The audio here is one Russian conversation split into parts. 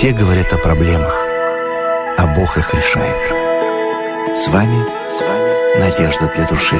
Все говорят о проблемах, а Бог их решает. С вами Надежда для души.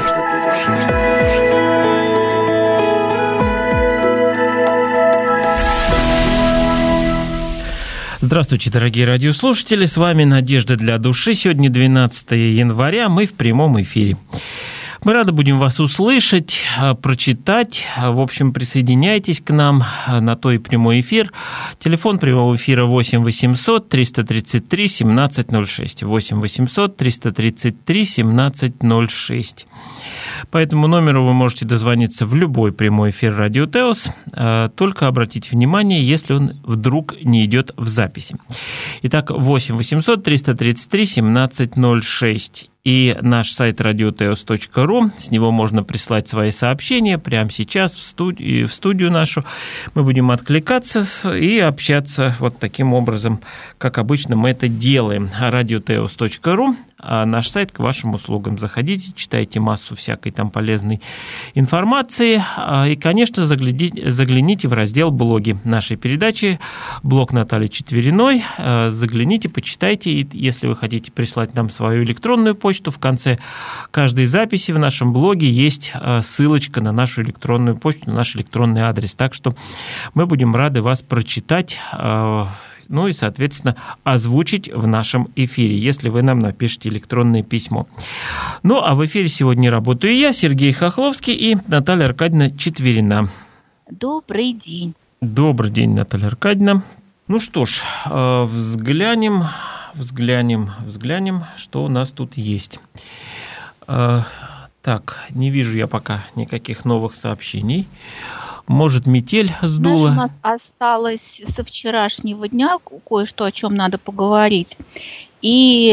Здравствуйте, дорогие радиослушатели, с вами Надежда для души. Сегодня 12 января, мы в прямом эфире. Мы рады будем вас услышать, прочитать. В общем, присоединяйтесь к нам на той прямой эфир. Телефон прямого эфира 8 800 333 1706. 8 800 333 1706. По этому номеру вы можете дозвониться в любой прямой эфир Радио Теос. Только обратите внимание, если он вдруг не идет в записи. Итак, 8 800 333 1706. И наш сайт radioteos.ru, с него можно прислать свои сообщения прямо сейчас в студию нашу. Мы будем откликаться и общаться вот таким образом, как обычно мы это делаем. radioteos.ru, наш сайт к вашим услугам. Заходите, читайте массу всякой там полезной информации. И, конечно, загляните в раздел «Блоги» нашей передачи, блог Натальи Четвериной. Загляните, почитайте. И если вы хотите прислать нам свою электронную почту, в конце каждой записи в нашем блоге есть ссылочка на нашу электронную почту, на наш электронный адрес. Так что мы будем рады вас прочитать, ну и, соответственно, озвучить в нашем эфире, если вы нам напишите электронное письмо. Ну, а в эфире сегодня работаю я, Сергей Хохловский и Наталья Аркадьевна Четверина. Добрый день. Добрый день, Наталья Аркадьевна. Ну что ж, взглянем, что у нас тут есть. Так, не вижу я пока никаких новых сообщений. Может, метель сдула? Знаешь, у нас осталось со вчерашнего дня кое-что, о чем надо поговорить. И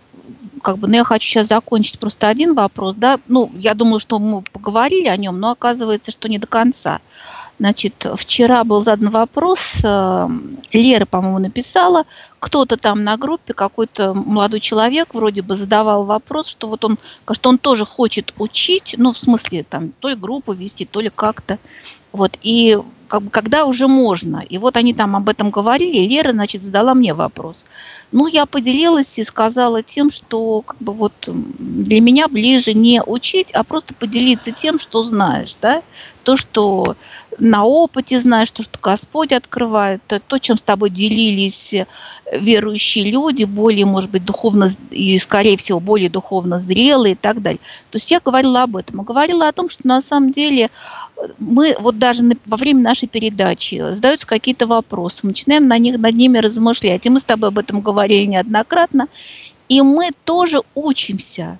я хочу сейчас закончить просто один вопрос. Да? Я думаю, что мы поговорили о нем, но оказывается, что не до конца. Значит, вчера был задан вопрос, Лера, по-моему, написала, кто-то там на группе, какой-то молодой человек вроде бы задавал вопрос, что вот он тоже хочет учить, в смысле, там, то ли группу вести, то ли как-то, вот, и когда уже можно. И вот они там об этом говорили, и Лера, задала мне вопрос. Я поделилась и сказала тем, что для меня ближе не учить, а просто поделиться тем, что знаешь, да, то, что на опыте знаешь, то, что Господь открывает, то, чем с тобой делились верующие люди, более, может быть, духовно и, скорее всего, более духовно зрелые и так далее. То есть я говорила об этом. И говорила о том, что на самом деле мы вот даже во время нашей передачи задаются какие-то вопросы, мы начинаем над ними размышлять. И мы с тобой об этом говорили неоднократно. И мы тоже учимся.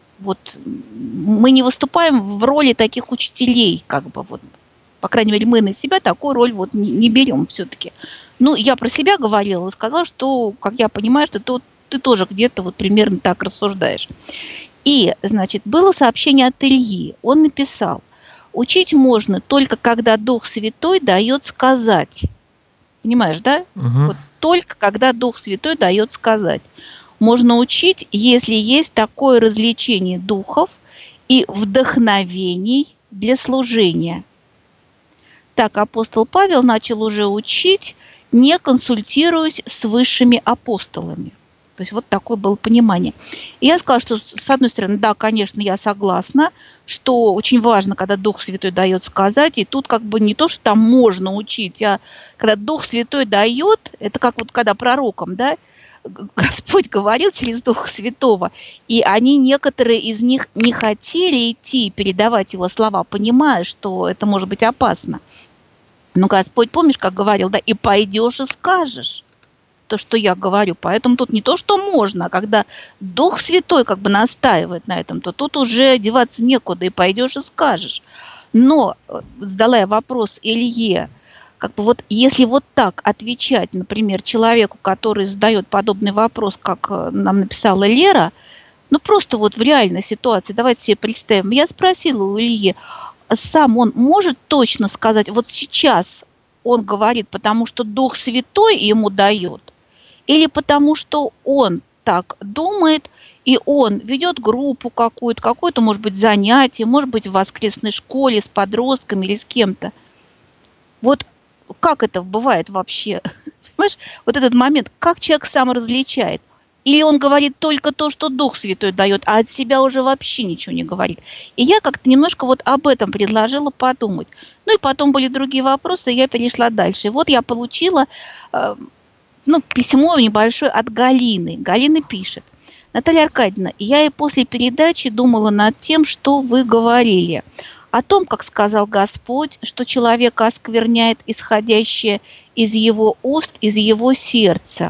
Мы не выступаем в роли таких учителей, по крайней мере, мы на себя такую роль не берем все-таки. Я про себя говорила, сказала, что, как я понимаю, что ты тоже где-то примерно так рассуждаешь. И, было сообщение от Ильи. Он написал: учить можно только когда Дух Святой дает сказать. Понимаешь, да? Угу. Только когда Дух Святой дает сказать. Можно учить, если есть такое развлечение духов и вдохновений для служения. Так апостол Павел начал уже учить, не консультируясь с высшими апостолами. То есть такое было понимание. И я сказала, что с одной стороны, да, конечно, я согласна, что очень важно, когда Дух Святой дает сказать, и тут не то, что там можно учить, а когда Дух Святой дает, это как когда пророкам, да, Господь говорил через Духа Святого, и некоторые из них не хотели идти передавать его слова, понимая, что это может быть опасно. Но Господь, помнишь, как говорил, да, и пойдешь и скажешь то, что я говорю. Поэтому тут не то, что можно, а когда Дух Святой настаивает на этом, то тут уже деваться некуда, и пойдешь и скажешь. Но задала я вопрос Илье, если так отвечать, например, человеку, который задает подобный вопрос, как нам написала Лера, просто в реальной ситуации, давайте себе представим, я спросила у Ильи, сам он может точно сказать, сейчас он говорит, потому что Дух Святой ему дает, или потому что он так думает, и он ведет группу какое-то, может быть, занятие, может быть, в воскресной школе с подростками или с кем-то. Как это бывает вообще? понимаешь, вот этот момент, как человек сам различает. Или он говорит только то, что Дух Святой дает, а от себя уже вообще ничего не говорит. И я как-то немножко вот об этом предложила подумать. Ну и потом были другие вопросы, и я перешла дальше. И вот я получила письмо небольшое от Галины. Галина пишет: Наталья Аркадьевна, я и после передачи думала над тем, что вы говорили. О том, как сказал Господь, что человека оскверняет исходящее из его уст, из его сердца.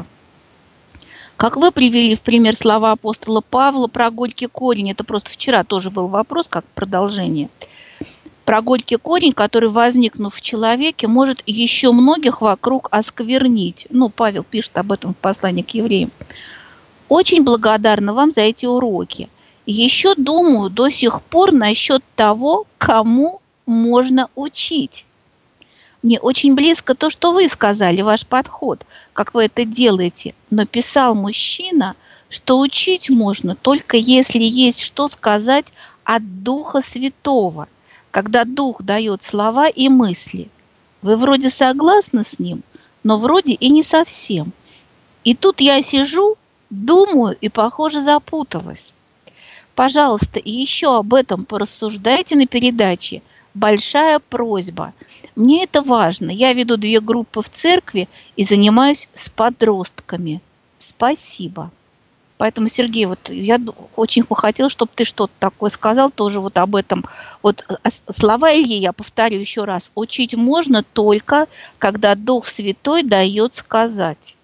Как вы привели в пример слова апостола Павла про горький корень, это просто вчера тоже был вопрос, как продолжение. Про горький корень, который, возникнув в человеке, может еще многих вокруг осквернить. Павел пишет об этом в послании к евреям. Очень благодарна вам за эти уроки. Еще думаю до сих пор насчет того, кому можно учить. Мне очень близко то, что вы сказали, ваш подход, как вы это делаете. Но писал мужчина, что учить можно только если есть что сказать от Духа Святого, когда Дух дает слова и мысли. Вы вроде согласны с ним, но вроде и не совсем. И тут я сижу, думаю и, похоже, запуталась. Пожалуйста, еще об этом порассуждайте на передаче. Большая просьба. Мне это важно. Я веду 2 группы в церкви и занимаюсь с подростками. Спасибо. Поэтому, Сергей, вот я очень бы хотела, чтобы ты что-то такое сказал, тоже вот об этом. Вот слова Ильи, я повторю еще раз. Учить можно только, когда Дух Святой дает сказать.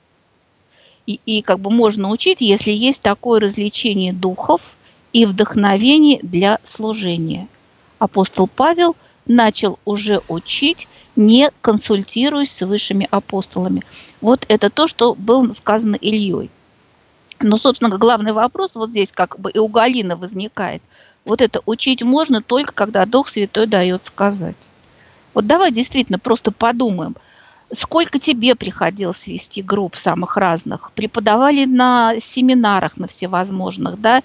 И как бы можно учить, если есть такое развлечение духов и вдохновение для служения. Апостол Павел начал уже учить, не консультируясь с высшими апостолами. Вот это то, что было сказано Ильей. Но, собственно, главный вопрос вот здесь как бы и у Галины возникает. Вот это учить можно только, когда Дух Святой дает сказать. Вот давай действительно просто подумаем. Сколько тебе приходилось вести групп самых разных? Преподавали на семинарах, на всевозможных, да?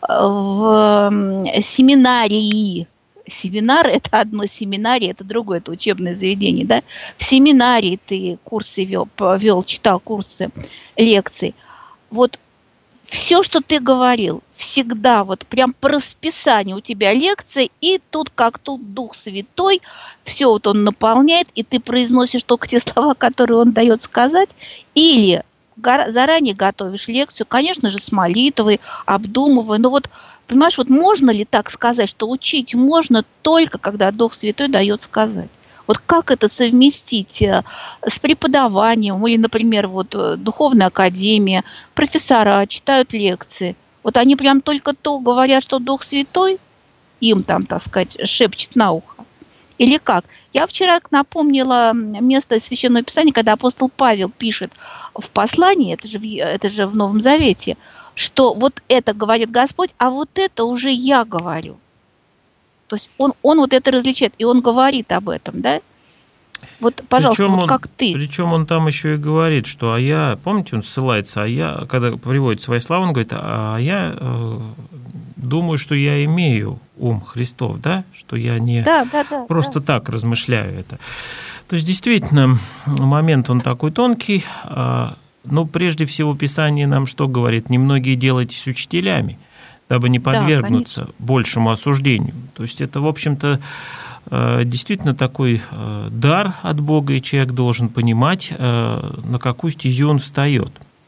В семинарии. Семинар – это одно, семинарий – это другое, это учебное заведение, да? В семинарии ты курсы вел, читал курсы, лекции. Вот все, что ты говорил, всегда вот прям по расписанию у тебя лекция, и тут как тут Дух Святой, все вот он наполняет, и ты произносишь только те слова, которые он дает сказать, или заранее готовишь лекцию, конечно же, с молитвой, обдумывая, но вот понимаешь, вот можно ли так сказать, что учить можно только, когда Дух Святой дает сказать? Вот как это совместить с преподаванием? Или, например, вот духовная академия, профессора читают лекции. Вот они прям только то говорят, что Дух Святой им там, так сказать, шепчет на ухо. Или как? Я вчера напомнила место из Священного Писания, когда апостол Павел пишет в послании, это же в Новом Завете, что вот это говорит Господь, а вот это уже я говорю. То есть он вот это различает, и он говорит об этом, да? Вот, пожалуйста, вот как ты. Причем он там еще и говорит, что помните, он ссылается, когда приводит свои слова, он говорит, я думаю, что я имею ум Христов, да? Что я не просто так размышляю это. То есть, действительно, момент он такой тонкий. Но прежде всего Писание нам что говорит? Немногие делайтесь учителями, дабы не подвергнуться большему осуждению. То есть это, в общем-то, действительно такой дар от Бога, и человек должен понимать, на какую стезю он встает.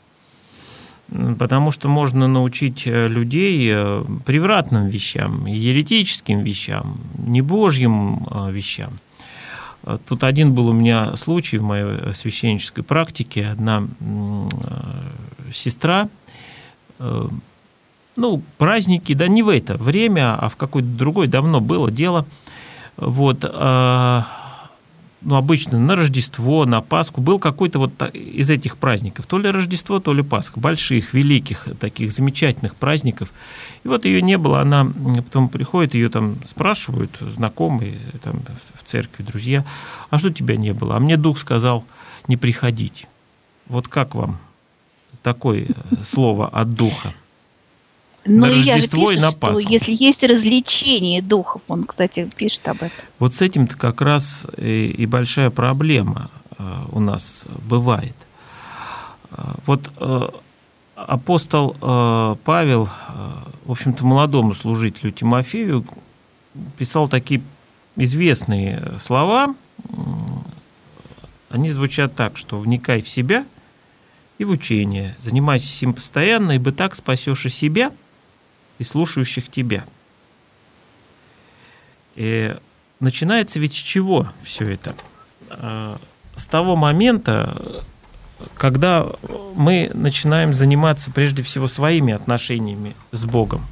Потому что можно научить людей превратным вещам, еретическим вещам, небожьим вещам. Тут один был у меня случай в моей священнической практике. Одна сестра, праздники, да не в это время, а в какое-то другое, давно было дело. Вот, обычно на Рождество, на Пасху был какой-то вот из этих праздников, то ли Рождество, то ли Пасха, больших, великих, таких замечательных праздников. И вот ее не было, она потом приходит, ее там спрашивают, знакомые там, в церкви, друзья, а что тебя не было? А мне Дух сказал не приходить. Вот как вам такое слово от Духа? Но Илья же пишет, что если есть развлечение духов, он, кстати, пишет об этом. Вот с этим-то как раз и большая проблема у нас бывает. Вот апостол Павел, в общем-то, молодому служителю Тимофею писал такие известные слова. Они звучат так, что «вникай в себя и в учение, занимайся им постоянно, ибо так спасешь и себя, и слушающих тебя». И начинается ведь с чего все это? С того момента, когда мы начинаем заниматься прежде всего своими отношениями с Богом.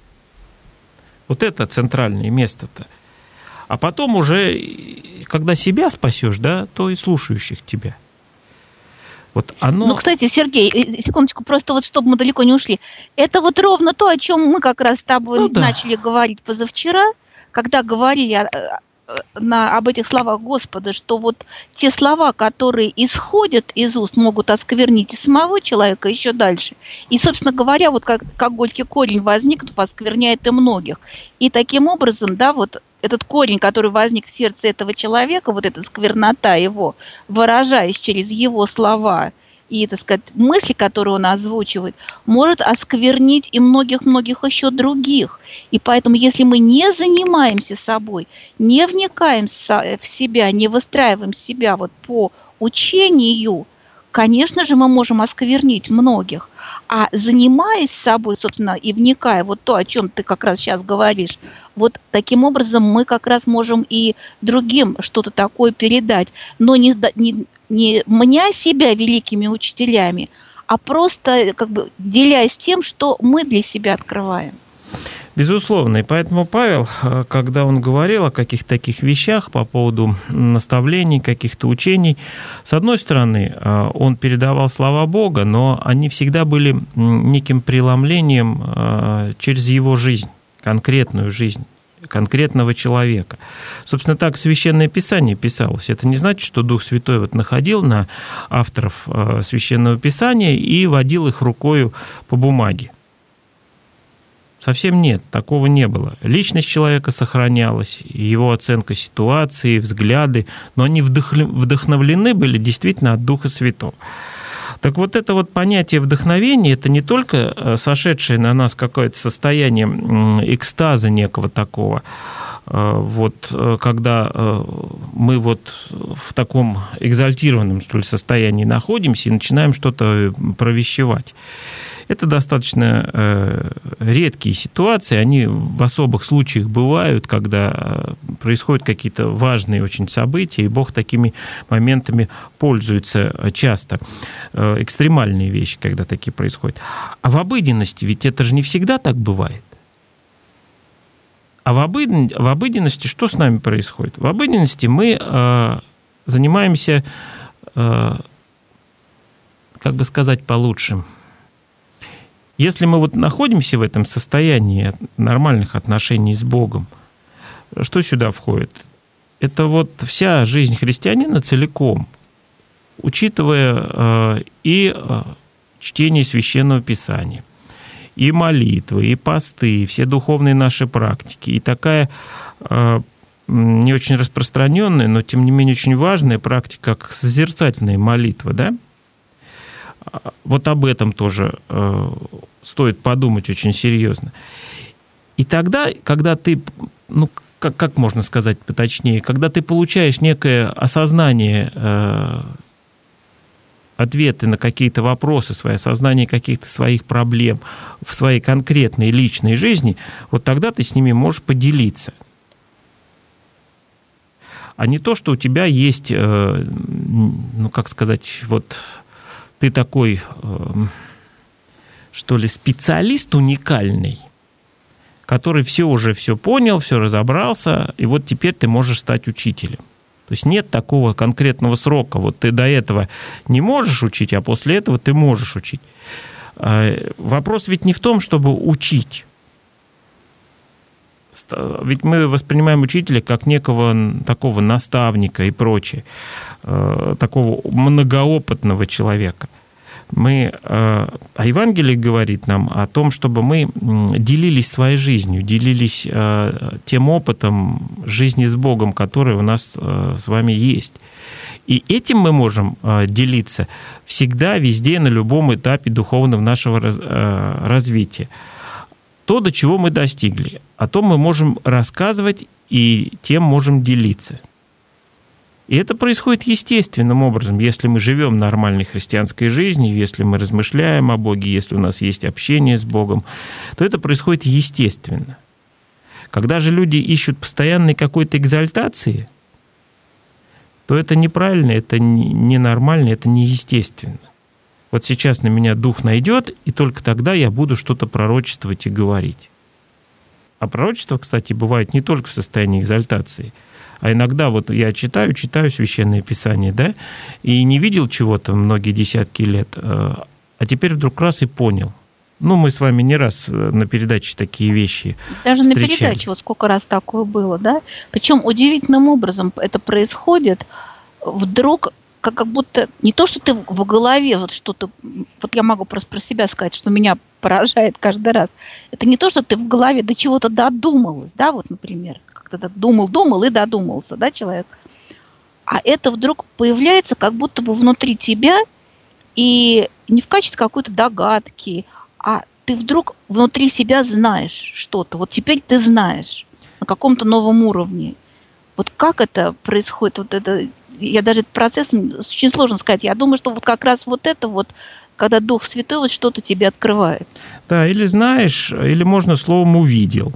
Вот это центральное место-то. А потом уже, когда себя спасешь, да, то и слушающих тебя. Вот оно... Ну, кстати, Сергей, секундочку, просто вот чтобы мы далеко не ушли. Это вот ровно то, о чем мы как раз с тобой начали говорить позавчера, когда говорили об этих словах Господа, что вот те слова, которые исходят из уст, могут осквернить и самого человека еще дальше. И, собственно говоря, вот как горький корень возникнув, оскверняет и многих. И таким образом, да, вот этот корень, который возник в сердце этого человека, вот эта сквернота его, выражаясь через его слова и, так сказать, мысли, которые он озвучивает, может осквернить и многих-многих еще других. И поэтому, если мы не занимаемся собой, не вникаем в себя, не выстраиваем себя вот по учению, конечно же, мы можем осквернить многих. А занимаясь собой, собственно, и вникая, вот то, о чем ты как раз сейчас говоришь, вот таким образом мы как раз можем и другим что-то такое передать, но не мня себя великими учителями, а просто как бы делясь тем, что мы для себя открываем. Безусловно, и поэтому Павел, когда он говорил о каких-то таких вещах по поводу наставлений, каких-то учений, с одной стороны, он передавал слова Бога, но они всегда были неким преломлением через его жизнь, конкретную жизнь конкретного человека. Собственно, так Священное Писание писалось. Это не значит, что Дух Святой вот находил на авторов Священного Писания и водил их рукою по бумаге. Совсем нет, такого не было. Личность человека сохранялась, его оценка ситуации, взгляды, но они вдохновлены были действительно от Духа Святого. Так вот это вот понятие вдохновения, это не только сошедшее на нас какое-то состояние экстаза некого такого, вот, когда мы вот в таком экзальтированном, что ли, состоянии находимся и начинаем что-то провещевать. Это достаточно редкие ситуации, они в особых случаях бывают, когда происходят какие-то важные очень события, и Бог такими моментами пользуется часто. Экстремальные вещи, когда такие происходят. А в обыденности ведь это же не всегда так бывает. А в обыденности что с нами происходит? В обыденности мы занимаемся, как бы сказать получше, если мы вот находимся в этом состоянии нормальных отношений с Богом, что сюда входит? Это вот вся жизнь христианина целиком, учитывая и чтение Священного Писания, и молитвы, и посты, и все духовные наши практики, и такая не очень распространенная, но тем не менее очень важная практика, как созерцательная молитва, да? Вот об этом тоже стоит подумать очень серьезно. И тогда, когда ты, ну, как можно сказать поточнее, когда ты получаешь некое осознание, ответы на какие-то вопросы свои, осознание каких-то своих проблем в своей конкретной личной жизни, вот тогда ты с ними можешь поделиться. А не то, что у тебя есть, ну, как сказать, вот... Ты такой, что ли, специалист уникальный, который все понял, все разобрался, и вот теперь ты можешь стать учителем. То есть нет такого конкретного срока. Вот ты до этого не можешь учить, а после этого ты можешь учить. Вопрос ведь не в том, чтобы учить. Ведь мы воспринимаем учителя как некого такого наставника и прочее, такого многоопытного человека. А Евангелие говорит нам о том, чтобы мы делились своей жизнью, делились тем опытом жизни с Богом, который у нас с вами есть. И этим мы можем делиться всегда, везде, на любом этапе духовного нашего развития. То, до чего мы достигли, о том мы можем рассказывать и тем можем делиться. И это происходит естественным образом, если мы живем нормальной христианской жизнью, если мы размышляем о Боге, если у нас есть общение с Богом, то это происходит естественно. Когда же люди ищут постоянной какой-то экзальтации, то это неправильно, это ненормально, это неестественно. Вот сейчас на меня дух найдет, и только тогда я буду что-то пророчествовать и говорить. А пророчество, кстати, бывает не только в состоянии экзальтации, а иногда вот я читаю Священное Писание, да, и не видел чего-то многие десятки лет, а теперь вдруг раз и понял. Ну, мы с вами не раз на передаче такие вещи даже встречали. На передаче вот сколько раз такое было, да? Причем удивительным образом это происходит вдруг, как будто не то, что ты в голове вот что-то... Вот я могу просто про себя сказать, что меня поражает каждый раз. Это не то, что ты в голове до чего-то додумалась, да, вот, например, как-то думал и додумался, да, человек. А это вдруг появляется как будто бы внутри тебя, и не в качестве какой-то догадки, а ты вдруг внутри себя знаешь что-то. Вот теперь ты знаешь на каком-то новом уровне. Вот как это происходит, вот это... Я даже этот процесс очень сложно сказать. Я думаю, что вот как раз вот это вот, когда Дух Святой вот что-то тебе открывает. Да, или знаешь, или можно словом «увидел».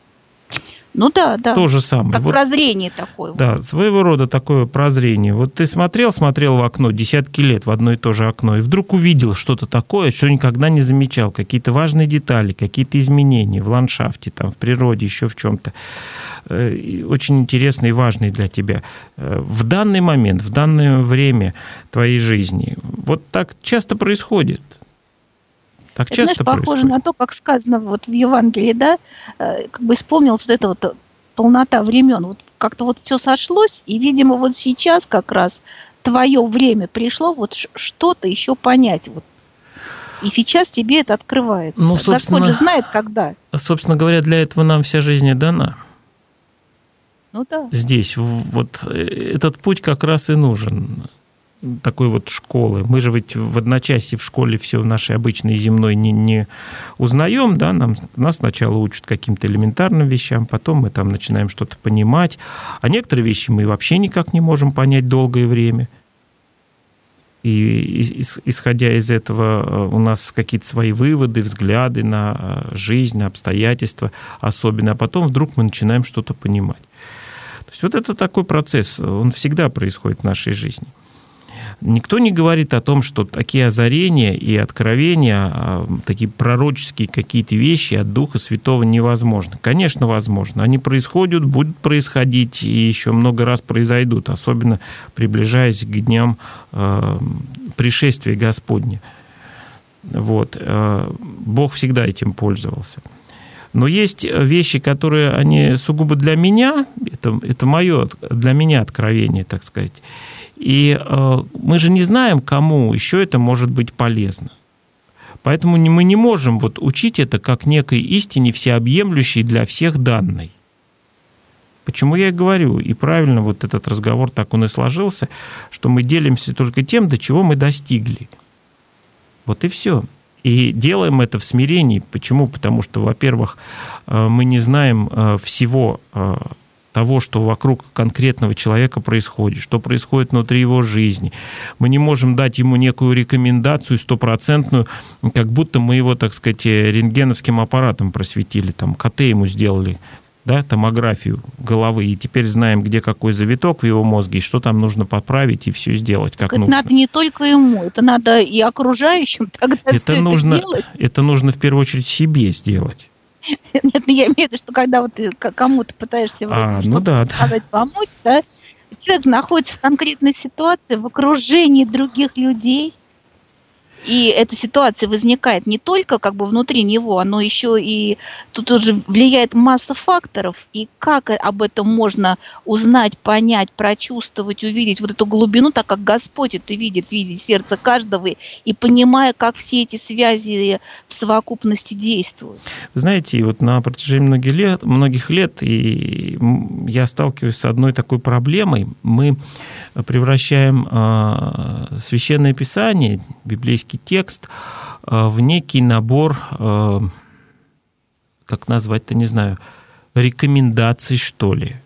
Ну да. То же самое. Как вот, прозрение такое. Да, своего рода такое прозрение. Вот ты смотрел в окно десятки лет в одно и то же окно, и вдруг увидел что-то такое, что никогда не замечал. Какие-то важные детали, какие-то изменения в ландшафте, там, в природе, еще в чем-то. Очень интересные и важные для тебя. В данный момент, в данное время твоей жизни. Вот так часто происходит. Так это, часто знаешь, похоже на то, как сказано вот в Евангелии, да, как бы исполнилась вот эта вот полнота времен. Вот как-то вот все сошлось, и, видимо, вот сейчас как раз твое время пришло вот что-то еще понять. Вот. И сейчас тебе это открывается. Ну, Господь же знает, когда. Собственно говоря, для этого нам вся жизнь и дана. Ну да. Здесь вот этот путь как раз и нужен. Такой вот школы. Мы же ведь в одночасье в школе все в нашей обычной земной не узнаем, да, нас сначала учат каким-то элементарным вещам, потом мы там начинаем что-то понимать, а некоторые вещи мы вообще никак не можем понять долгое время. И исходя из этого у нас какие-то свои выводы, взгляды на жизнь, на обстоятельства особенно, а потом вдруг мы начинаем что-то понимать. То есть вот это такой процесс, он всегда происходит в нашей жизни. Никто не говорит о том, что такие озарения и откровения, такие пророческие какие-то вещи от Духа Святого невозможны. Конечно, возможно. Они происходят, будут происходить и еще много раз произойдут, особенно приближаясь к дням пришествия Господня. Вот. Бог всегда этим пользовался. Но есть вещи, которые они сугубо для меня, это мое, для меня откровение, так сказать. И мы же не знаем, кому еще это может быть полезно. Поэтому мы не можем вот учить это как некой истине всеобъемлющей для всех данной. Почему я и говорю, и правильно вот этот разговор так он и сложился, что мы делимся только тем, до чего мы достигли. Вот и все. И делаем это в смирении. Почему? Потому что, во-первых, мы не знаем всего того, что вокруг конкретного человека происходит, что происходит внутри его жизни. Мы не можем дать ему некую рекомендацию стопроцентную, как будто мы его, так сказать, рентгеновским аппаратом просветили, там, КТ ему сделали, да, томографию головы, и теперь знаем, где какой завиток в его мозге, и что там нужно поправить, и все сделать как это нужно. Надо не только ему, это надо и окружающим тогда все это делать. Это нужно в первую очередь себе сделать. Нет, я имею в виду, что когда вот ты кому-то пытаешься что-то сказать, помочь, да, человек находится в конкретной ситуации, в окружении других людей. И эта ситуация возникает не только как бы внутри него, но еще и тут уже влияет масса факторов. И как об этом можно узнать, понять, прочувствовать, увидеть вот эту глубину, так как Господь это видит сердце каждого, и понимая, как все эти связи в совокупности действуют. Вы знаете, вот на протяжении многих лет и я сталкиваюсь с одной такой проблемой. Мы превращаем Священное Писание, библейский текст, в некий набор, как назвать-то, не знаю, рекомендаций, что ли.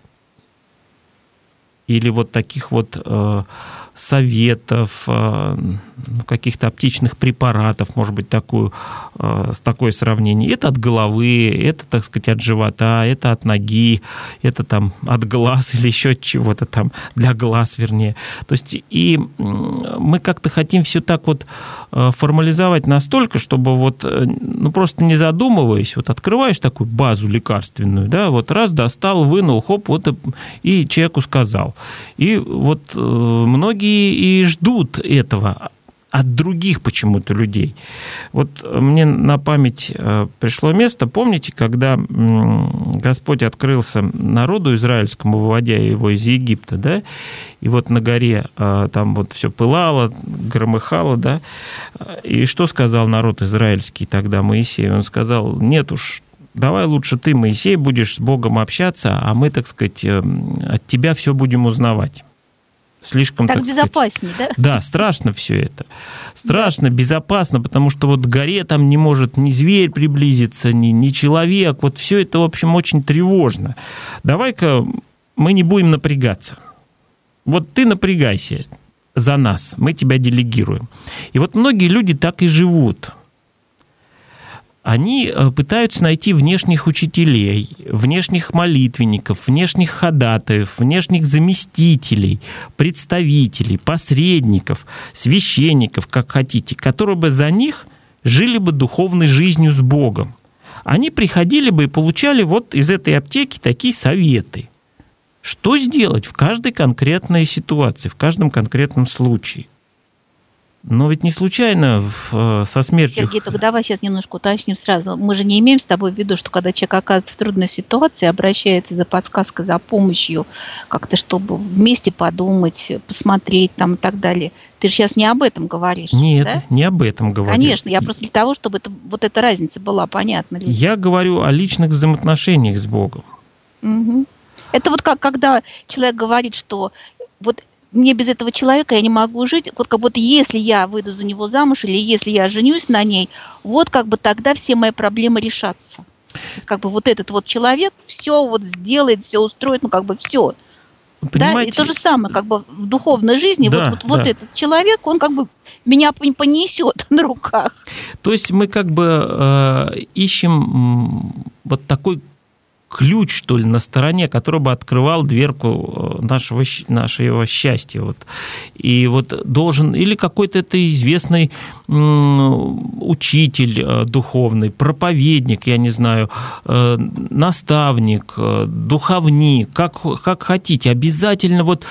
Или вот таких вот советов, каких-то аптечных препаратов, может быть, такое сравнение. Это от головы, это, так сказать, от живота, это от ноги, это там от глаз или еще от чего-то там, для глаз, вернее. То есть и мы как-то хотим все так вот формализовать настолько, чтобы вот, ну, просто не задумываясь, вот открываешь такую базу лекарственную, да, вот раз достал, вынул, хоп, вот и человеку сказал. И вот многие и ждут этого от других почему-то людей. Вот мне на память пришло место, помните, когда Господь открылся народу израильскому, выводя его из Египта, да, и вот на горе там вот все пылало, громыхало, да, и что сказал народ израильский тогда Моисею? Он сказал: нет уж, давай лучше ты, Моисей, будешь с Богом общаться, а мы, так сказать, от тебя все будем узнавать. Слишком, так безопаснее, сказать, да? Да, страшно все это. Страшно, да. Безопасно, потому что вот к горе там не может ни зверь приблизиться, ни человек. Вот все это, в общем, очень тревожно. Давай-ка мы не будем напрягаться. Вот ты напрягайся за нас, мы тебя делегируем. И вот многие люди так и живут. Они пытаются найти внешних учителей, внешних молитвенников, внешних ходатаев, внешних заместителей, представителей, посредников, священников, как хотите, которые бы за них жили бы духовной жизнью с Богом. Они приходили бы и получали вот из этой аптеки такие советы. Что сделать в каждой конкретной ситуации, в каждом конкретном случае? Но ведь не случайно со смертью... Сергей, только давай сейчас немножко уточним сразу. Мы же не имеем с тобой в виду, что когда человек оказывается в трудной ситуации, обращается за подсказкой, за помощью, как-то чтобы вместе подумать, посмотреть там и так далее. Ты же сейчас не об этом говоришь, нет, да? Не об этом говорю. Конечно, я просто для того, чтобы вот эта разница была понятна людям. Я говорю о личных взаимоотношениях с Богом. Угу. Это вот как когда человек говорит, что вот мне без этого человека я не могу жить, вот как будто если я выйду за него замуж или если я женюсь на ней, вот как бы тогда все мои проблемы решатся. То есть как бы вот этот вот человек все вот сделает, все устроит, ну как бы все. Да? И то же самое как бы в духовной жизни, да, вот этот человек, он как бы меня понесет на руках. То есть мы как бы ищем вот такой ключ, что ли, на стороне, который бы открывал дверку нашего счастья. Вот. И вот должен или какой-то это известный учитель духовный, проповедник, я не знаю, наставник, духовник, как хотите, обязательно вот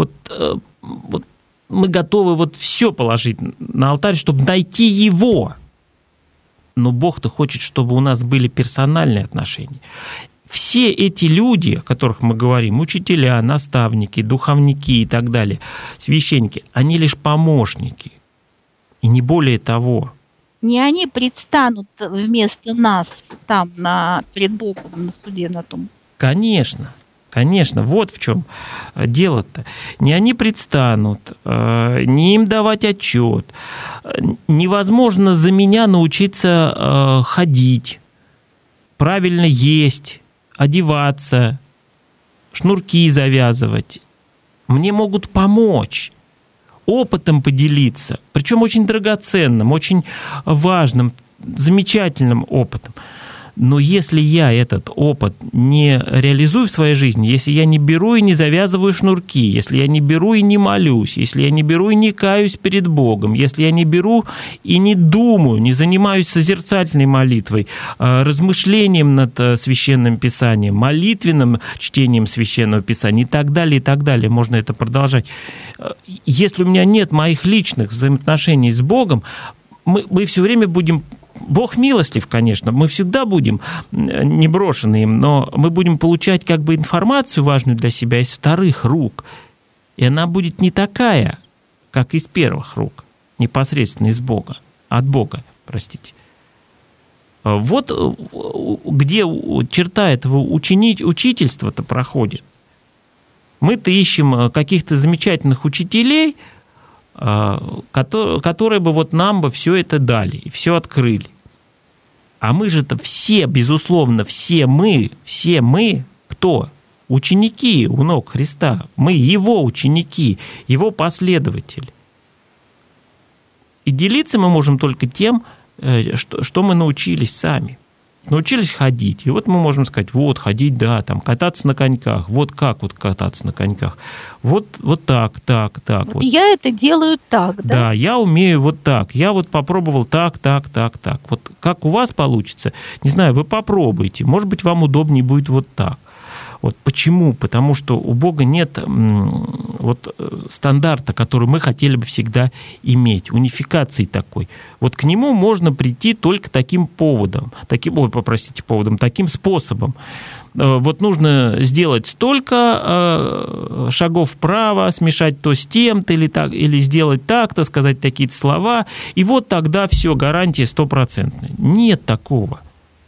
мы готовы вот все положить на алтарь, чтобы найти его. Но Бог-то хочет, чтобы у нас были персональные отношения. Все эти люди, о которых мы говорим, учителя, наставники, духовники и так далее, священники, они лишь помощники. И не более того. Не они предстанут вместо нас там перед Богом на суде на том. Конечно. Конечно, вот в чем дело-то. Не они предстанут, не им давать отчет. Невозможно за меня научиться ходить, правильно есть, одеваться, шнурки завязывать. Мне могут помочь, опытом поделиться, причем очень драгоценным, очень важным, замечательным опытом. Но если я этот опыт не реализую в своей жизни, если я не беру и не завязываю шнурки, если я не беру и не молюсь, если я не беру и не каюсь перед Богом, если я не беру и не думаю, не занимаюсь созерцательной молитвой, размышлением над Священным Писанием, молитвенным чтением Священного Писания и так далее, можно это продолжать. Если у меня нет моих личных взаимоотношений с Богом, мы все время будем... Бог милостлив, конечно, мы всегда будем не брошены им, но мы будем получать как бы информацию важную для себя из вторых рук, и она будет не такая, как из первых рук, непосредственно из Бога, от Бога, простите. Вот где черта этого учительства-то проходит. Мы-то ищем каких-то замечательных учителей, которые бы вот нам бы все это дали и все открыли. А мы же-то все, безусловно, все мы, кто? Ученики у ног Христа. Мы Его ученики, Его последователи. И делиться мы можем только тем, что мы научились сами. Научились ходить. И вот мы можем сказать, вот, ходить, да, там, кататься на коньках. Вот как вот кататься на коньках. Вот так. Вот я это делаю так, да? Да, я умею вот так. Я вот попробовал так. Вот как у вас получится, не знаю, вы попробуйте. Может быть, вам удобнее будет вот так. Вот почему? Потому что у Бога нет вот стандарта, который мы хотели бы всегда иметь, унификации такой. Вот к нему можно прийти только таким таким способом. Вот нужно сделать столько шагов вправо, смешать то с тем-то, или сделать так-то, сказать такие-то слова, и вот тогда все, гарантия 100%. Нет такого.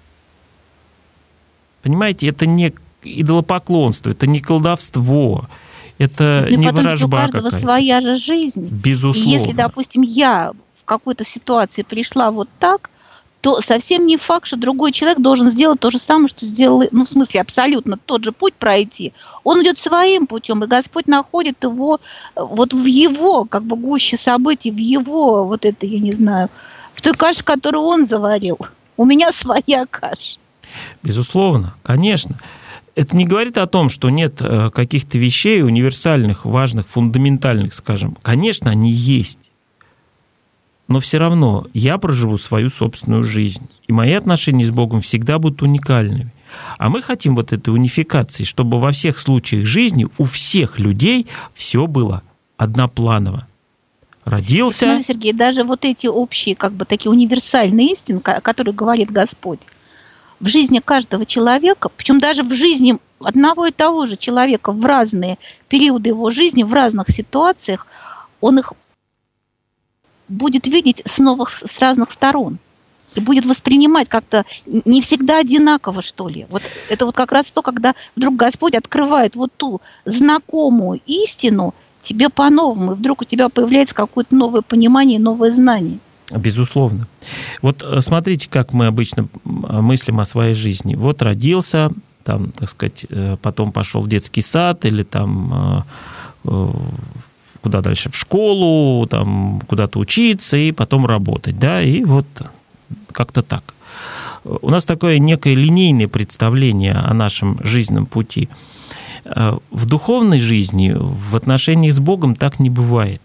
Понимаете, это не идолопоклонство, это не колдовство, это не ворожба какая-то. У каждого своя же жизнь. Безусловно. И если, допустим, я в какой-то ситуации пришла вот так, то совсем не факт, что другой человек должен сделать то же самое, что сделал, в смысле, абсолютно тот же путь пройти. Он идет своим путем, и Господь находит его вот в его, как бы, гуще событий, в его, вот это, я не знаю, в той каше, которую он заварил. У меня своя каша. Безусловно, конечно. Это не говорит о том, что нет каких-то вещей универсальных, важных, фундаментальных, скажем. Конечно, они есть. Но все равно я проживу свою собственную жизнь. И мои отношения с Богом всегда будут уникальными. А мы хотим вот этой унификации, чтобы во всех случаях жизни у всех людей все было однопланово. Родился... Смотри, Сергей, даже вот эти общие, как бы такие универсальные истины, которые говорит Господь, в жизни каждого человека, причем даже в жизни одного и того же человека в разные периоды его жизни, в разных ситуациях, он их будет видеть с разных сторон и будет воспринимать как-то не всегда одинаково, что ли. Вот это вот как раз то, когда вдруг Господь открывает вот ту знакомую истину тебе по-новому, и вдруг у тебя появляется какое-то новое понимание, новое знание. Безусловно. Вот смотрите, как мы обычно мыслим о своей жизни. Вот родился, там, так сказать, потом пошел в детский сад или там куда дальше, в школу, там куда-то учиться и потом работать, да, и вот как-то так. У нас такое некое линейное представление о нашем жизненном пути. В духовной жизни, в отношении с Богом так не бывает.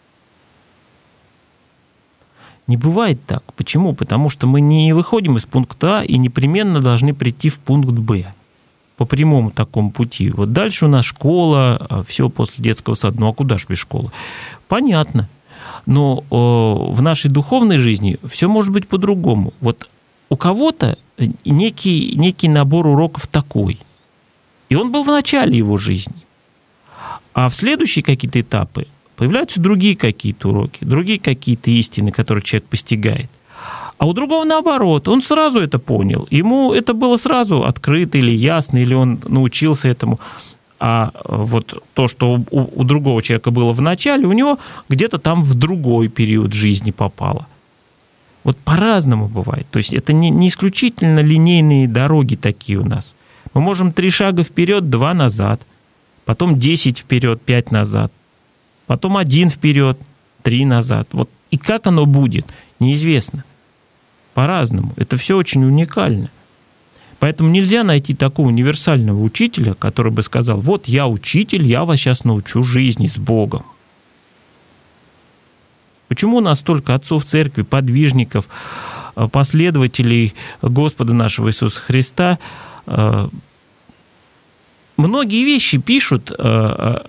Не бывает так. Почему? Потому что мы не выходим из пункта А и непременно должны прийти в пункт Б по прямому такому пути. Вот дальше у нас школа, все после детского сада. Ну а куда же без школы? Понятно. Но в нашей духовной жизни все может быть по-другому. Вот у кого-то некий набор уроков такой. И он был в начале его жизни. А в следующие какие-то этапы появляются другие какие-то уроки, другие какие-то истины, которые человек постигает. А у другого наоборот, он сразу это понял. Ему это было сразу открыто или ясно, или он научился этому. А вот то, что у другого человека было в начале, у него где-то там в другой период жизни попало. Вот по-разному бывает. То есть это не исключительно линейные дороги такие у нас. Мы можем 3 шага вперед, 2 назад, потом 10 вперед, 5 назад, потом 1 вперед, 3 назад. Вот. И как оно будет, неизвестно. По-разному. Это все очень уникально. Поэтому нельзя найти такого универсального учителя, который бы сказал: вот я учитель, я вас сейчас научу жизни с Богом. Почему у нас столько отцов церкви, подвижников, последователей Господа нашего Иисуса Христа? Многие вещи пишут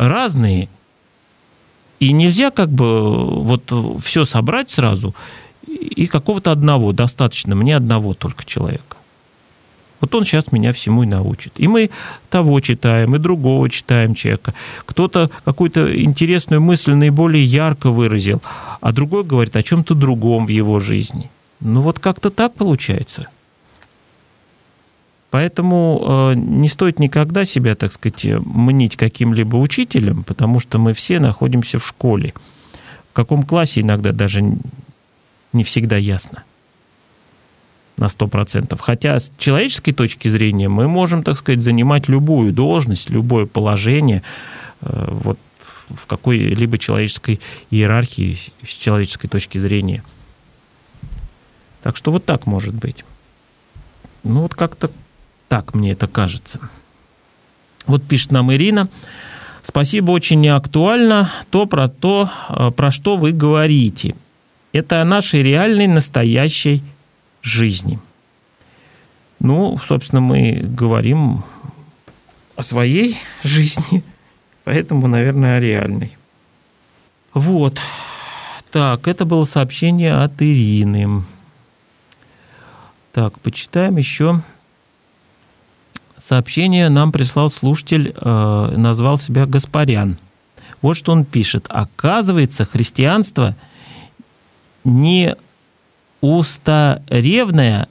разные, и нельзя как бы вот все собрать сразу и какого-то одного достаточно, мне одного только человека. Вот он сейчас меня всему и научит. И мы того читаем, и другого читаем человека. Кто-то какую-то интересную мысль наиболее ярко выразил, а другой говорит о чем-то другом в его жизни. Ну вот как-то так получается. Поэтому не стоит никогда себя, так сказать, мнить каким-либо учителем, потому что мы все находимся в школе. В каком классе иногда даже не всегда ясно. На 100%. Хотя с человеческой точки зрения мы можем, так сказать, занимать любую должность, любое положение вот в какой-либо человеческой иерархии с человеческой точки зрения. Так что вот так может быть. Ну вот как-то так мне это кажется. Вот пишет нам Ирина. Спасибо, очень актуально про что вы говорите. Это о нашей реальной, настоящей жизни. Ну, собственно, мы говорим о своей жизни, поэтому, наверное, о реальной. Вот. Так, это было сообщение от Ирины. Так, почитаем еще. Сообщение нам прислал слушатель, назвал себя Гаспарян. Вот что он пишет. Оказывается, христианство не устаревшая,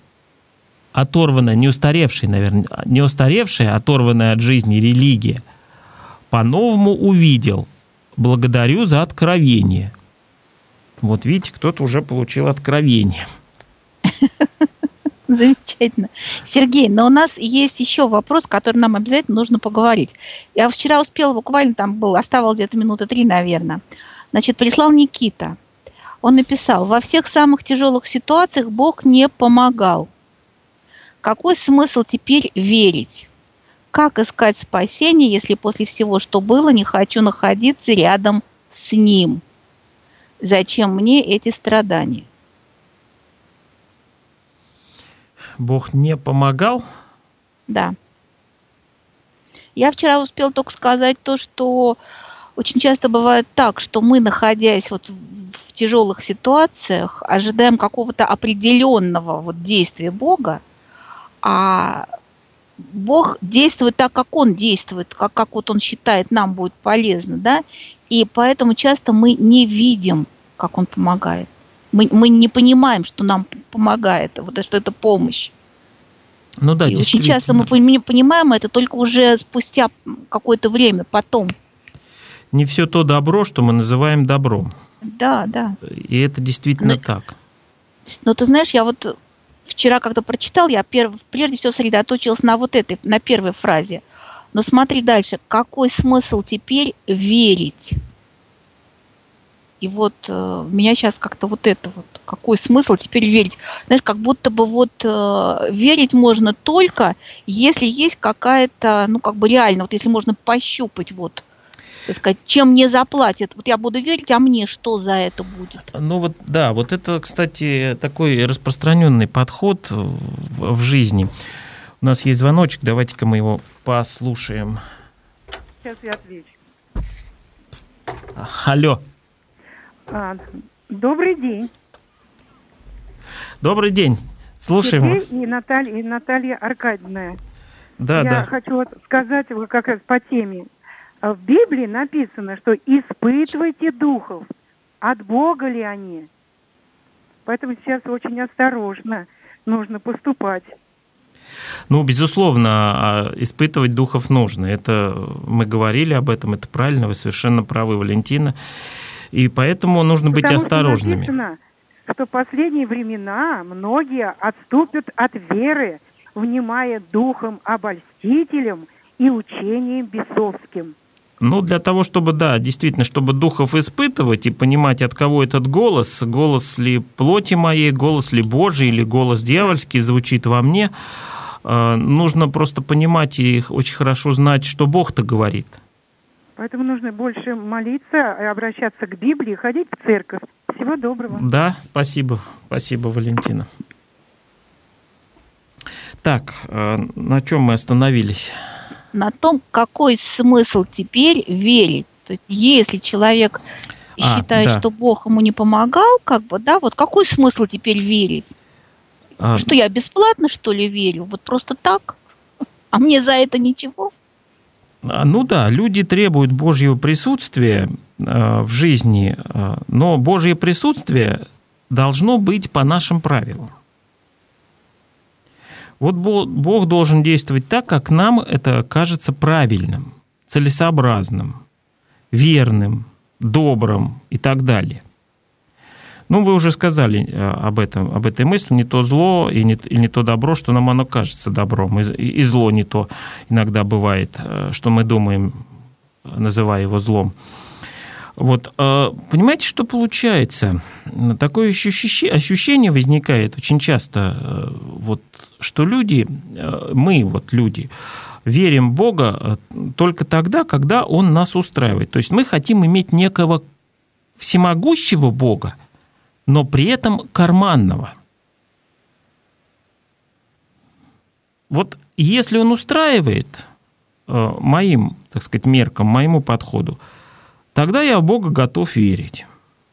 оторванная от жизни религия, по-новому увидел. Благодарю за откровение. Вот видите, кто-то уже получил откровение. Замечательно. Сергей, но у нас есть еще вопрос, который нам обязательно нужно поговорить. Я вчера успела, буквально оставалось где-то минуты 3, наверное. Значит, прислал Никита. Он написал: во всех самых тяжелых ситуациях Бог не помогал. Какой смысл теперь верить? Как искать спасение, если после всего, что было, не хочу находиться рядом с Ним? Зачем мне эти страдания? Бог не помогал? Да. Я вчера успела только сказать то, что очень часто бывает так, что мы, находясь вот в тяжелых ситуациях, ожидаем какого-то определенного действия Бога, а Бог действует так, как Он действует, как вот Он считает нам будет полезно, да, и поэтому часто мы не видим, как Он помогает. Мы не понимаем, что нам помогает, что это помощь. Ну да, и очень часто мы понимаем это только уже спустя какое-то время, потом. Не все то добро, что мы называем добром. Да, да. И это действительно так. Но ты знаешь, я вот вчера, когда прочитал, я прежде всего сосредоточилась на первой фразе. Но смотри дальше, какой смысл теперь верить? И вот меня сейчас как-то какой смысл теперь верить? Знаешь, как будто бы верить можно только, если есть какая-то, реально, если можно пощупать, так сказать, чем мне заплатят. Вот я буду верить, а мне что за это будет? Ну да, это, кстати, такой распространенный подход в жизни. У нас есть звоночек, давайте-ка мы его послушаем. Сейчас я отвечу. Алло. Добрый день. Добрый день. Слушаем вас. И Наталья Аркадьевна. Да. Я хочу сказать как раз по теме. В Библии написано, что испытывайте духов, от Бога ли они. Поэтому сейчас очень осторожно нужно поступать. Ну, безусловно, испытывать духов нужно. Это мы говорили об этом, это правильно, вы совершенно правы, Валентина. И поэтому нужно быть осторожными. Что написано, что в последние времена многие отступят от веры, внимая духом обольстителям и учением бесовским. Ну, для того, чтобы, действительно, чтобы духов испытывать и понимать, от кого этот голос ли плоти моей, голос ли Божий, или голос дьявольский звучит во мне, нужно просто понимать и очень хорошо знать, что Бог-то говорит. Поэтому нужно больше молиться, обращаться к Библии, ходить в церковь. Всего доброго. Да, спасибо. Спасибо, Валентина. Так, на чем мы остановились? На том, какой смысл теперь верить. То есть, если человек и считает, что Бог ему не помогал, как бы, да, вот какой смысл теперь верить? Что я бесплатно, что ли, верю? Вот просто так? А мне за это ничего? Ну да, люди требуют Божьего присутствия в жизни, но Божье присутствие должно быть по нашим правилам. Вот Бог должен действовать так, как нам это кажется правильным, целесообразным, верным, добрым и так далее. Ну, вы уже сказали об этой мысли, не то зло и не то добро, что нам оно кажется добром, и зло не то иногда бывает, что мы думаем, называя его злом. Вот, понимаете, что получается? Такое ощущение возникает очень часто, вот, что люди, люди, верим в Бога только тогда, когда Он нас устраивает. То есть мы хотим иметь некого всемогущего Бога, но при этом карманного. Вот если Он устраивает моим, так сказать, меркам, моему подходу, тогда я в Бога готов верить.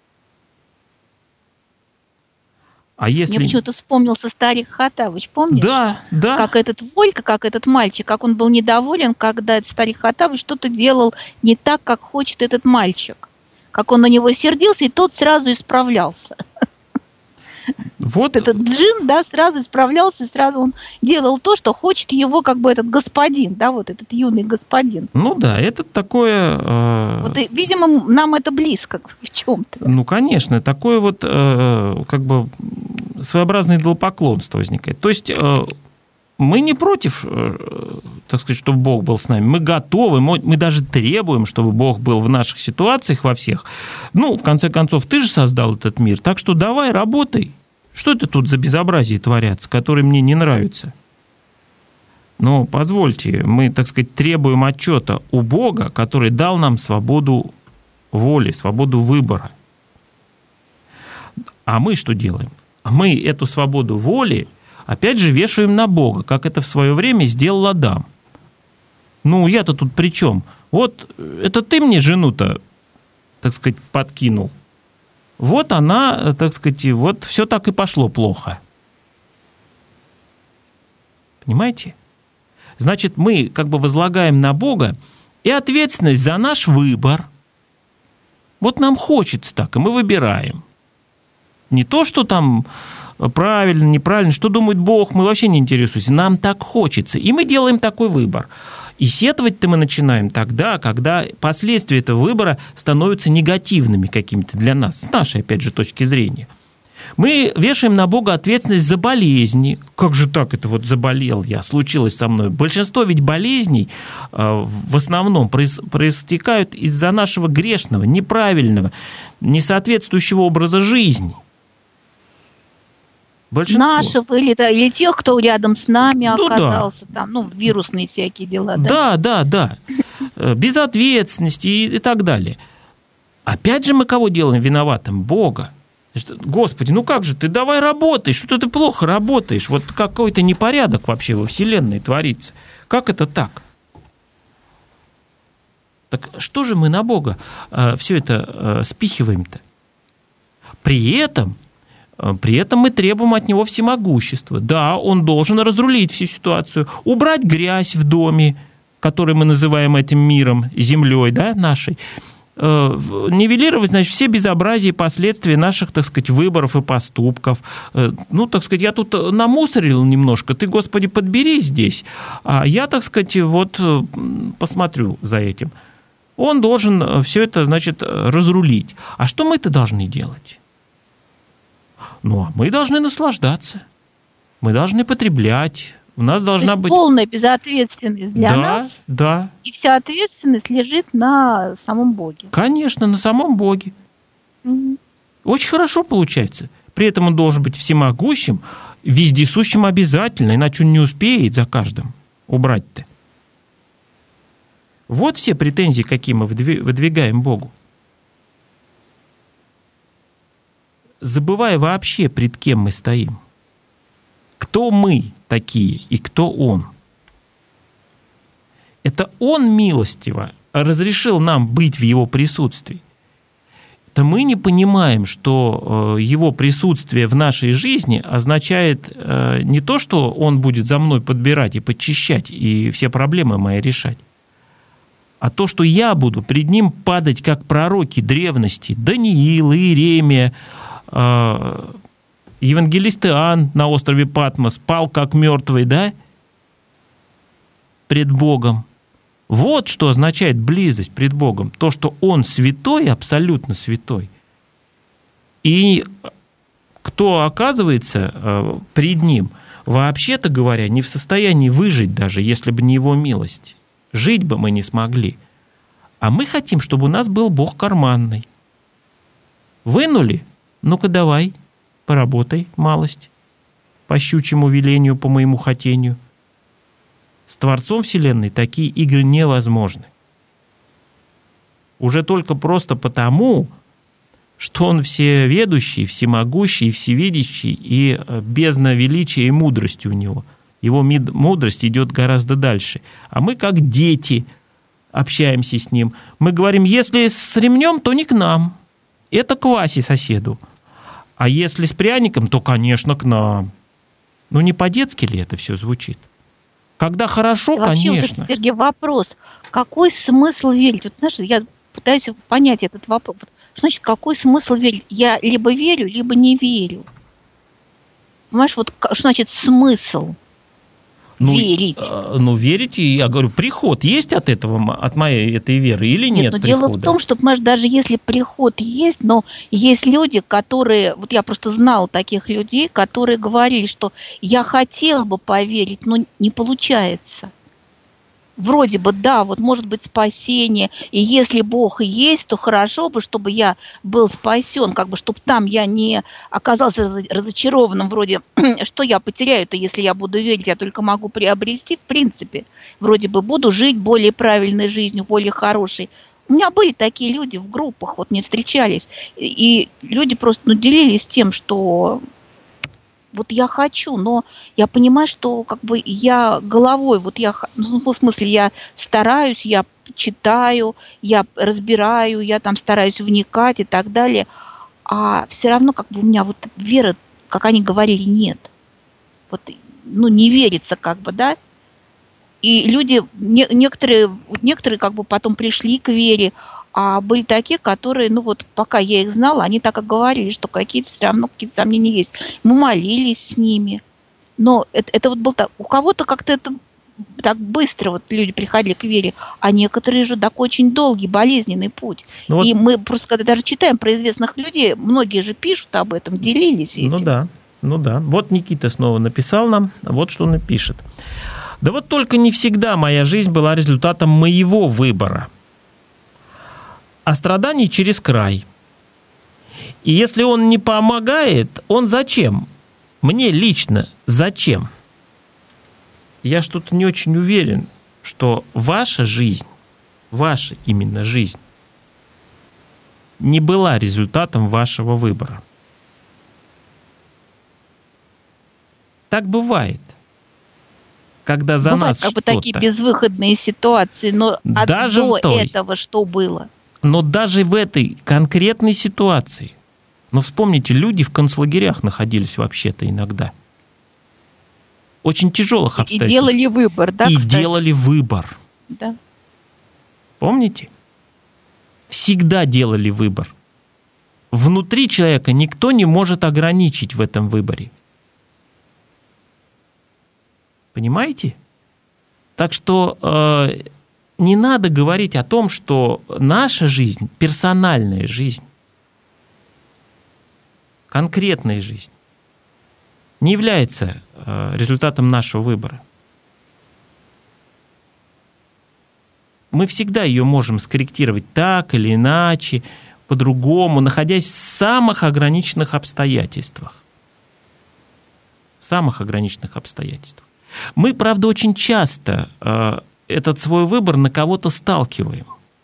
А если... Мне почему-то вспомнился Старик Хаттабыч, помнишь? Да. Как этот Волька, как этот мальчик, как он был недоволен, когда этот Старик Хаттабыч что-то делал не так, как хочет этот мальчик. Как он на него сердился, и тот сразу исправлялся. Вот этот джин, да, сразу исправлялся, сразу он делал то, что хочет его как бы этот господин, да, вот этот юный господин. Ну да, это такое... Вот, и, видимо, нам это близко в чем-то. Ну, конечно, такое вот как бы своеобразное идолопоклонство возникает. То есть мы не против, так сказать, чтобы Бог был с нами. Мы готовы, мы даже требуем, чтобы Бог был в наших ситуациях во всех. Ну, в конце концов, ты же создал этот мир, так что давай, работай. Что это тут за безобразие творятся, которые мне не нравятся? Но позвольте, мы, так сказать, требуем отчета у Бога, который дал нам свободу воли, свободу выбора. А мы что делаем? Мы эту свободу воли опять же вешаем на Бога, как это в свое время сделал Адам. Ну, я-то тут при чем? Вот это ты мне жену-то, так сказать, подкинул. Вот она, так сказать, вот все так и пошло плохо. Понимаете? Значит, мы как бы возлагаем на Бога и ответственность за наш выбор. Вот нам хочется так, и мы выбираем. Не то, что там правильно, неправильно, что думает Бог, мы вообще не интересуемся. Нам так хочется, и мы делаем такой выбор. И сетовать-то мы начинаем тогда, когда последствия этого выбора становятся негативными какими-то для нас, с нашей, опять же, точки зрения. Мы вешаем на Бога ответственность за болезни. Как же так это вот заболел я, случилось со мной? Большинство ведь болезней в основном проистекают из-за нашего грешного, неправильного, несоответствующего образа жизни. Большинство. Нашего или тех, кто рядом с нами оказался, да. Там, вирусные всякие дела. Да. Безответственности и так далее. Опять же мы кого делаем виноватым? Бога. Господи, ну как же ты, давай работай, что ты плохо работаешь. Вот какой-то непорядок вообще во Вселенной творится. Как это так? Так что же мы на Бога все это спихиваем-то? При этом мы требуем от него всемогущества. Да, он должен разрулить всю ситуацию, убрать грязь в доме, который мы называем этим миром, землей, да, нашей, нивелировать, значит, все безобразия и последствия наших, так сказать, выборов и поступков. Ну, так сказать, я тут намусорил немножко, ты, Господи, подбери здесь, а я, так сказать, вот посмотрю за этим. Он должен все это, значит, разрулить. А что мы-то должны делать? Ну, а мы должны наслаждаться, мы должны потреблять, у нас должна быть... полная безответственность для нас, да. И вся ответственность лежит на самом Боге. Конечно, на самом Боге. Угу. Очень хорошо получается. При этом он должен быть всемогущим, вездесущим обязательно, иначе он не успеет за каждым убрать-то. Вот все претензии, какие мы выдвигаем Богу. Забывая вообще, пред кем мы стоим. Кто мы такие и кто Он? Это Он милостиво разрешил нам быть в Его присутствии. то мы не понимаем, что его присутствие в нашей жизни означает не то, что он будет за мной подбирать и подчищать, и все проблемы мои решать, а то, что я буду пред ним падать, как пророки древности, Даниил, Иеремия, евангелист Иоанн на острове Патмос пал как мертвый, да, пред Богом. Вот что означает близость пред Богом. То, что Он святой, абсолютно святой. И кто оказывается пред Ним, вообще-то говоря, не в состоянии выжить даже, если бы не Его милость. Жить бы мы не смогли. А мы хотим, чтобы у нас был Бог карманный. Вынули? Ну-ка давай, поработай малость. По щучьему велению, по моему хотению. С Творцом Вселенной такие игры невозможны. Уже только просто потому, что Он всеведущий, всемогущий, всевидящий, и бездна величия и мудрости у Него. Его мудрость идет гораздо дальше. А мы, как дети, общаемся с Ним. Мы говорим, если с ремнем, то не к нам. Это к Васе, соседу. А если с пряником, то, конечно, к нам. Ну, не по-детски ли это все звучит? Когда хорошо, вообще, конечно. Вот это, Сергей, вопрос. Какой смысл верить? Вот, знаешь, я пытаюсь понять этот вопрос. Что значит, какой смысл верить? Я либо верю, либо не верю. Понимаешь, вот что значит смысл верить? Ну, верить, я говорю, приход есть от этого, от моей этой веры или нет? Нет, но дело в том, что, понимаешь, даже если приход есть, но есть люди, которые, вот я просто знала таких людей, которые говорили, что я хотел бы поверить, но не получается. Вроде бы, да, вот может быть спасение, и если Бог и есть, то хорошо бы, чтобы я был спасен, как бы, чтобы там я не оказался разочарованным, вроде, что я потеряю-то, если я буду верить, я только могу приобрести, в принципе, вроде бы буду жить более правильной жизнью, более хорошей. У меня были такие люди в группах, вот мне встречались, и люди просто делились тем, что... Вот я хочу, но я понимаю, что как бы я головой, вот я, ну, в смысле, я стараюсь, я читаю, я разбираю, я там стараюсь вникать и так далее, а все равно как бы у меня вот веры, как они говорили, нет. Вот, ну, не верится как бы, да. И люди, некоторые как бы потом пришли к вере, а были такие, которые, ну вот, пока я их знала, они так и говорили, что какие-то все равно какие-то сомнения есть. Мы молились с ними. Но это вот было так. У кого-то как-то это так быстро вот люди приходили к вере, а некоторые же такой очень долгий, болезненный путь. Ну вот, и мы просто, когда даже читаем про известных людей, многие же пишут об этом, делились этим. Ну да. Вот Никита снова написал нам, вот что он пишет. Да вот только не всегда моя жизнь была результатом моего выбора, а страданий через край. И если он не помогает, он зачем? Мне лично зачем? Я что-то не очень уверен, что ваша жизнь, ваша именно жизнь, не была результатом вашего выбора. Так бывает. Когда за бывают нас как бы что-то... такие безвыходные ситуации, но даже до этого что было? Но даже в этой конкретной ситуации, ну, вспомните, люди в концлагерях находились вообще-то иногда. Очень тяжелых обстоятельств. И делали выбор, да, кстати? Делали выбор. Да. Помните? Всегда делали выбор. Внутри человека никто не может ограничить в этом выборе. Понимаете? Так что не надо говорить о том, что наша жизнь, персональная жизнь, конкретная жизнь, не является результатом нашего выбора. Мы всегда ее можем скорректировать так или иначе, по-другому, находясь в самых ограниченных обстоятельствах. В самых ограниченных обстоятельствах. Мы, правда, очень часто этот свой выбор на кого-то сталкиваем.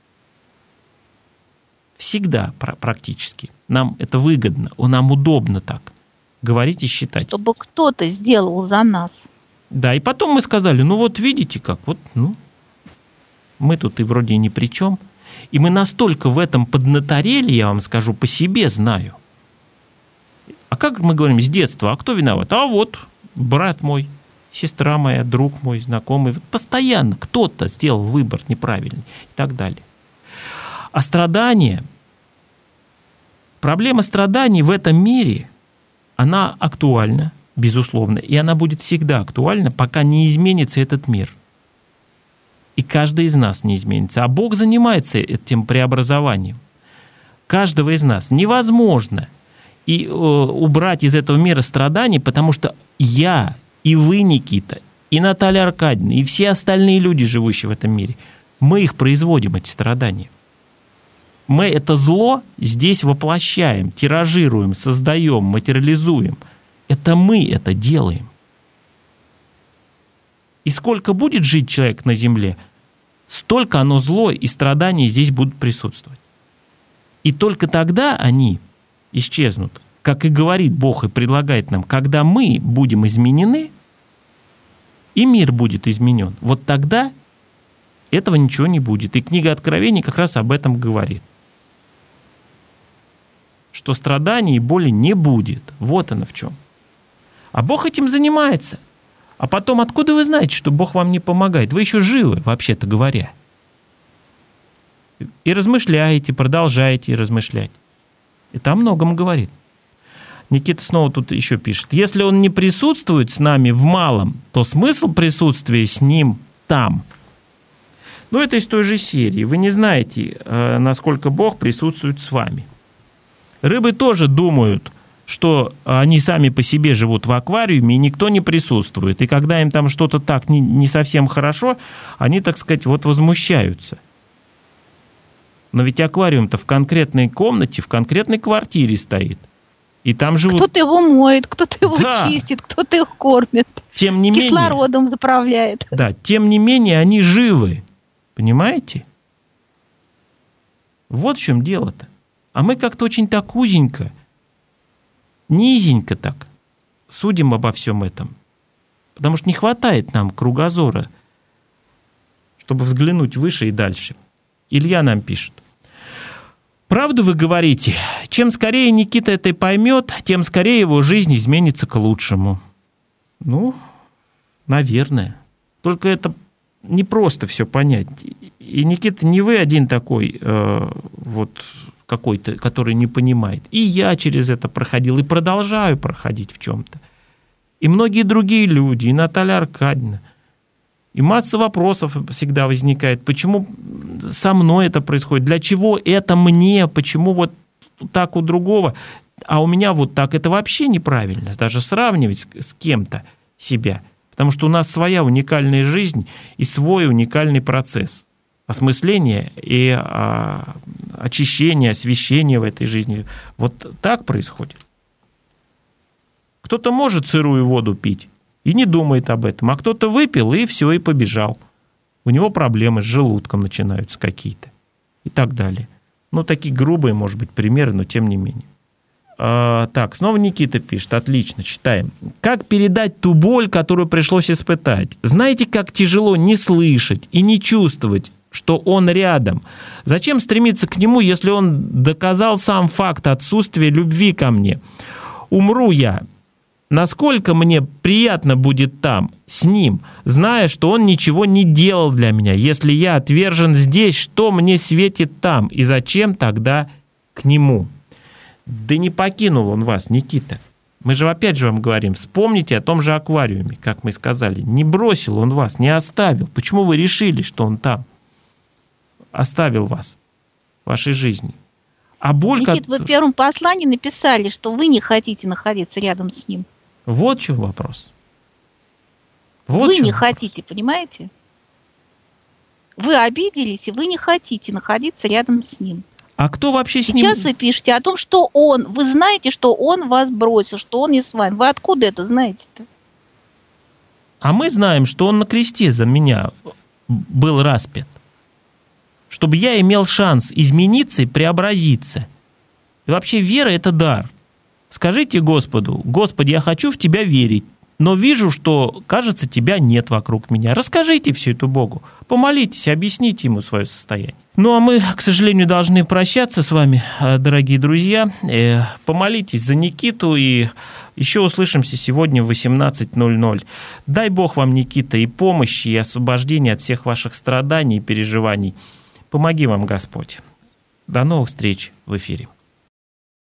Всегда практически. Нам это выгодно, нам удобно так говорить и считать. Чтобы кто-то сделал за нас. Да, и потом мы сказали, ну вот видите как, вот, ну, мы тут и вроде ни при чем. И мы настолько в этом поднаторели, я вам скажу, по себе знаю. А как мы говорим с детства? А кто виноват? А вот брат мой, сестра моя, друг мой, знакомый. Постоянно кто-то сделал выбор неправильный и так далее. А страдания, проблема страданий в этом мире, она актуальна, безусловно, и она будет всегда актуальна, пока не изменится этот мир. И каждый из нас не изменится. А Бог занимается этим преобразованием. Каждого из нас невозможно и убрать из этого мира страданий, потому что я, и вы, Никита, и Наталья Аркадьевна, и все остальные люди, живущие в этом мире, мы их производим, эти страдания. Мы это зло здесь воплощаем, тиражируем, создаем, материализуем. Это мы это делаем. И сколько будет жить человек на земле, столько оно зло и страдания здесь будут присутствовать. И только тогда они исчезнут, как и говорит Бог и предлагает нам, когда мы будем изменены, и мир будет изменен. Вот тогда этого ничего не будет. И книга Откровений как раз об этом говорит. Что страданий и боли не будет. Вот оно в чем. А Бог этим занимается. А потом, откуда вы знаете, что Бог вам не помогает? Вы еще живы, вообще-то говоря. И размышляете, продолжаете размышлять. Это о многом говорит. Никита снова тут еще пишет. Если он не присутствует с нами в малом, то смысл присутствия с ним там. Но это из той же серии. Вы не знаете, насколько Бог присутствует с вами. Рыбы тоже думают, что они сами по себе живут в аквариуме, и никто не присутствует. И когда им там что-то так не совсем хорошо, они, так сказать, вот возмущаются. Но ведь аквариум-то в конкретной комнате, в конкретной квартире стоит. И там живут... Кто-то его моет, кто-то его чистит, кто-то их кормит. Тем не менее, кислородом заправляет. Да, тем не менее, они живы. Понимаете? Вот в чем дело-то. А мы как-то очень так узенько, низенько так судим обо всем этом. Потому что не хватает нам кругозора, чтобы взглянуть выше и дальше. Илья нам пишет. Правду вы говорите. Чем скорее Никита это поймет, тем скорее его жизнь изменится к лучшему. Ну, наверное. Только это не просто все понять. И, Никита, не вы один такой вот какой-то, который не понимает. И я через это проходил, и продолжаю проходить в чем-то. И многие другие люди, и Наталья Аркадьевна. И масса вопросов всегда возникает. Почему со мной это происходит? Для чего это мне? Почему вот так у другого? А у меня вот так. Это вообще неправильно. Даже сравнивать с кем-то себя. Потому что у нас своя уникальная жизнь и свой уникальный процесс осмысления и очищения, освящения в этой жизни. Вот так происходит. Кто-то может сырую воду пить и не думает об этом, а кто-то выпил и все, и побежал. У него проблемы с желудком начинаются какие-то и так далее. Ну, такие грубые, может быть, примеры, но тем не менее. Так, снова Никита пишет, отлично, читаем. Как передать ту боль, которую пришлось испытать? Знаете, как тяжело не слышать и не чувствовать, что он рядом? Зачем стремиться к нему, если он доказал сам факт отсутствия любви ко мне? Умру я. Насколько мне приятно будет там, с ним, зная, что он ничего не делал для меня. Если я отвержен здесь, что мне светит там? И зачем тогда к нему? Да не покинул он вас, Никита. Мы же опять же вам говорим, вспомните о том же аквариуме, как мы сказали. Не бросил он вас, не оставил. Почему вы решили, что он там? Оставил вас в вашей жизни. А боль... Никит, вы в первом послании написали, что вы не хотите находиться рядом с ним. Вот в чем вопрос. Вот вы не хотите, понимаете? Вы обиделись, и вы не хотите находиться рядом с ним. А кто вообще с ним? Сейчас вы пишете о том, что он, вы знаете, что он вас бросил, что он не с вами. Вы откуда это знаете-то? А мы знаем, что он на кресте за меня был распят. Чтобы я имел шанс измениться и преобразиться. И вообще вера – это дар. Скажите Господу: Господи, я хочу в Тебя верить, но вижу, что, кажется, Тебя нет вокруг меня. Расскажите все это Богу. Помолитесь, объясните Ему свое состояние. Ну, а мы, к сожалению, должны прощаться с вами, дорогие друзья. Помолитесь за Никиту, и еще услышимся сегодня в 18:00. Дай Бог вам, Никита, и помощи, и освобождения от всех ваших страданий и переживаний. Помоги вам, Господь. До новых встреч в эфире.